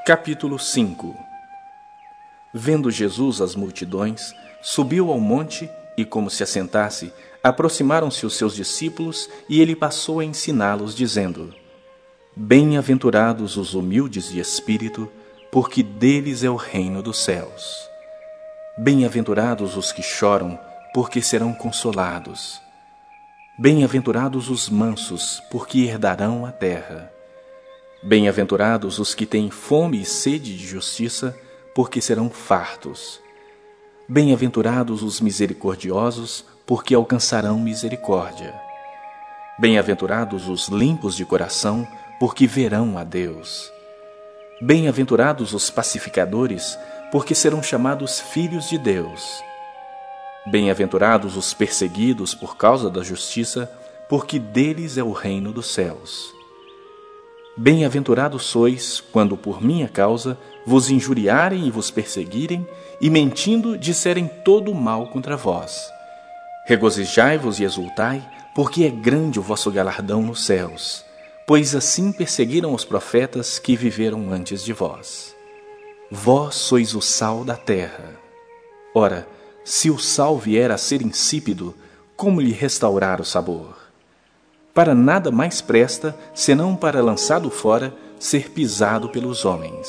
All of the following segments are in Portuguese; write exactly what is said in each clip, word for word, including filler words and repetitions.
Capítulo cinco. Vendo Jesus as multidões, subiu ao monte e, como se assentasse, aproximaram-se os seus discípulos e ele passou a ensiná-los, dizendo: Bem-aventurados os humildes de espírito, porque deles é o reino dos céus. Bem-aventurados os que choram, porque serão consolados. Bem-aventurados os mansos, porque herdarão a terra. Bem-aventurados os que têm fome e sede de justiça, porque serão fartos. Bem-aventurados os misericordiosos, porque alcançarão misericórdia. Bem-aventurados os limpos de coração, porque verão a Deus. Bem-aventurados os pacificadores, porque serão chamados filhos de Deus. Bem-aventurados os perseguidos por causa da justiça, porque deles é o reino dos céus. Bem-aventurados sois, quando por minha causa vos injuriarem e vos perseguirem, e mentindo disserem todo o mal contra vós. Regozijai-vos e exultai, porque é grande o vosso galardão nos céus, pois assim perseguiram os profetas que viveram antes de vós. Vós sois o sal da terra. Ora, se o sal vier a ser insípido, como lhe restaurar o sabor? Para nada mais presta, senão para, lançado fora, ser pisado pelos homens.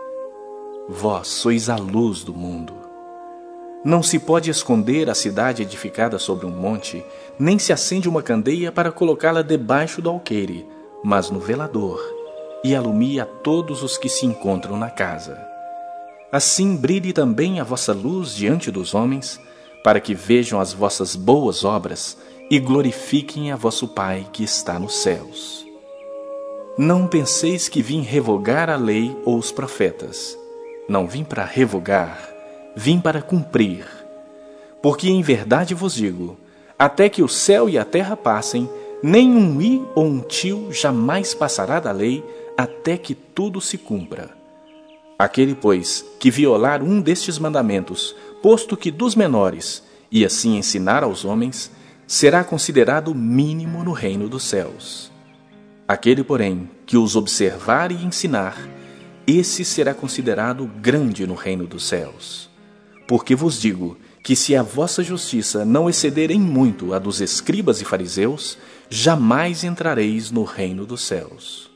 Vós sois a luz do mundo. Não se pode esconder a cidade edificada sobre um monte, nem se acende uma candeia para colocá-la debaixo do alqueire, mas no velador, e alumia a todos os que se encontram na casa. Assim brilhe também a vossa luz diante dos homens, para que vejam as vossas boas obras e glorifiquem a vosso Pai que está nos céus. Não penseis que vim revogar a lei ou os profetas. Não vim para revogar, vim para cumprir. Porque em verdade vos digo, até que o céu e a terra passem, nem um i ou um tio jamais passará da lei, até que tudo se cumpra. Aquele, pois, que violar um destes mandamentos, posto que dos menores, e assim ensinar aos homens, será considerado mínimo no reino dos céus. Aquele, porém, que os observar e ensinar, esse será considerado grande no reino dos céus. Porque vos digo que se a vossa justiça não exceder em muito a dos escribas e fariseus, jamais entrareis no reino dos céus.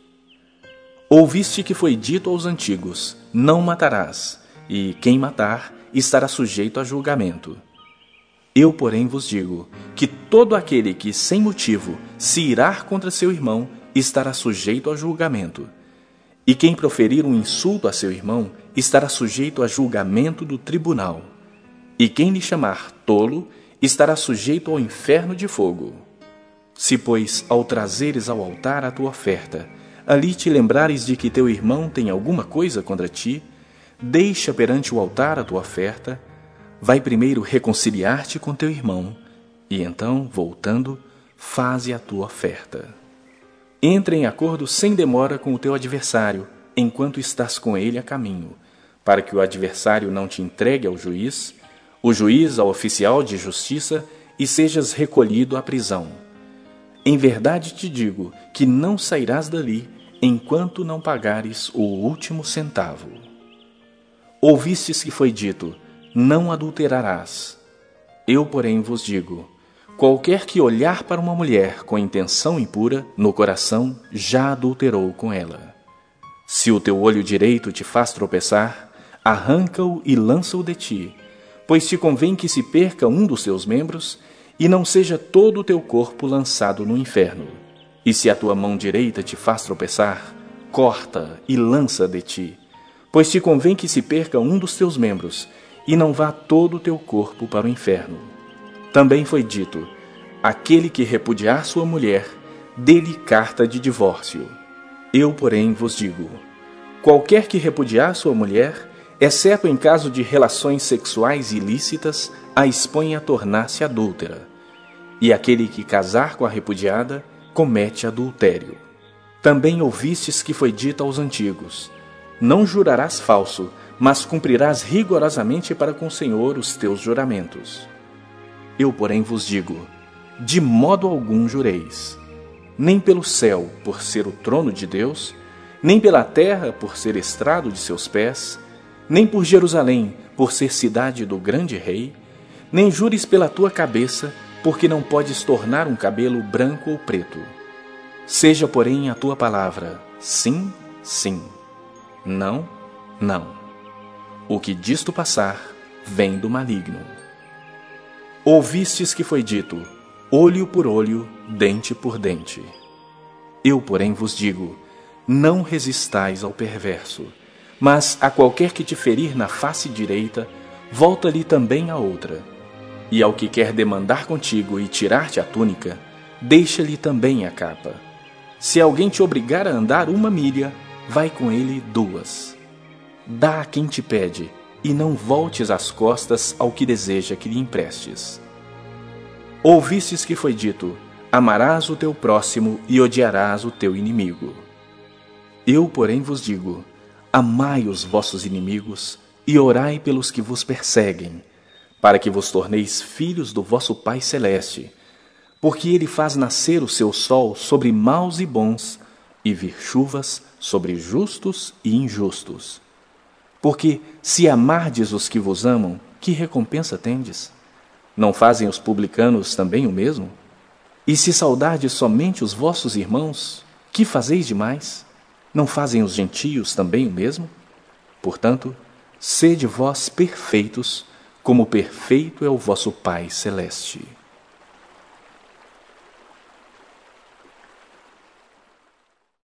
Ouviste que foi dito aos antigos: não matarás, e quem matar estará sujeito a julgamento. Eu, porém, vos digo que todo aquele que, sem motivo, se irar contra seu irmão, estará sujeito a julgamento. E quem proferir um insulto a seu irmão, estará sujeito a julgamento do tribunal. E quem lhe chamar tolo, estará sujeito ao inferno de fogo. Se, pois, ao trazeres ao altar a tua oferta, ali te lembrares de que teu irmão tem alguma coisa contra ti, deixa perante o altar a tua oferta, vai primeiro reconciliar-te com teu irmão, e então, voltando, faze a tua oferta. Entra em acordo sem demora com o teu adversário, enquanto estás com ele a caminho, para que o adversário não te entregue ao juiz, o juiz ao oficial de justiça, e sejas recolhido à prisão. Em verdade te digo que não sairás dali, enquanto não pagares o último centavo. Ouvistes que foi dito: não adulterarás. Eu, porém, vos digo: qualquer que olhar para uma mulher com intenção impura, no coração já adulterou com ela. Se o teu olho direito te faz tropeçar, arranca-o e lança-o de ti, pois te convém que se perca um dos teus membros, e não seja todo o teu corpo lançado no inferno. E se a tua mão direita te faz tropeçar, corta e lança de ti, pois te convém que se perca um dos teus membros, e não vá todo o teu corpo para o inferno. Também foi dito: aquele que repudiar sua mulher, dê-lhe carta de divórcio. Eu, porém, vos digo: qualquer que repudiar sua mulher, exceto em caso de relações sexuais ilícitas, a expõe a tornar-se adúltera. E aquele que casar com a repudiada, comete adultério. Também ouvistes que foi dito aos antigos: não jurarás falso, mas cumprirás rigorosamente para com o Senhor os teus juramentos. Eu, porém, vos digo: de modo algum jureis, nem pelo céu, por ser o trono de Deus, nem pela terra, por ser estrado de seus pés, nem por Jerusalém, por ser cidade do grande rei, nem jures pela tua cabeça, porque não podes tornar um cabelo branco ou preto. Seja, porém, a tua palavra sim, sim, não, não. O que disto passar vem do maligno. Ouvistes que foi dito, olho por olho, dente por dente. Eu, porém, vos digo, não resistais ao perverso, mas a qualquer que te ferir na face direita, volta-lhe também a outra. E ao que quer demandar contigo e tirar-te a túnica, deixa-lhe também a capa. Se alguém te obrigar a andar uma milha, vai com ele duas. Dá a quem te pede, e não voltes as costas ao que deseja que lhe emprestes. Ouvistes que foi dito, amarás o teu próximo e odiarás o teu inimigo. Eu, porém, vos digo, amai os vossos inimigos e orai pelos que vos perseguem, para que vos torneis filhos do vosso Pai Celeste, porque ele faz nascer o seu sol sobre maus e bons, e vir chuvas sobre justos e injustos. Porque, se amardes os que vos amam, que recompensa tendes? Não fazem os publicanos também o mesmo? E se saudardes somente os vossos irmãos, que fazeis demais? Não fazem os gentios também o mesmo? Portanto, sede vós perfeitos, como perfeito é o vosso Pai Celeste.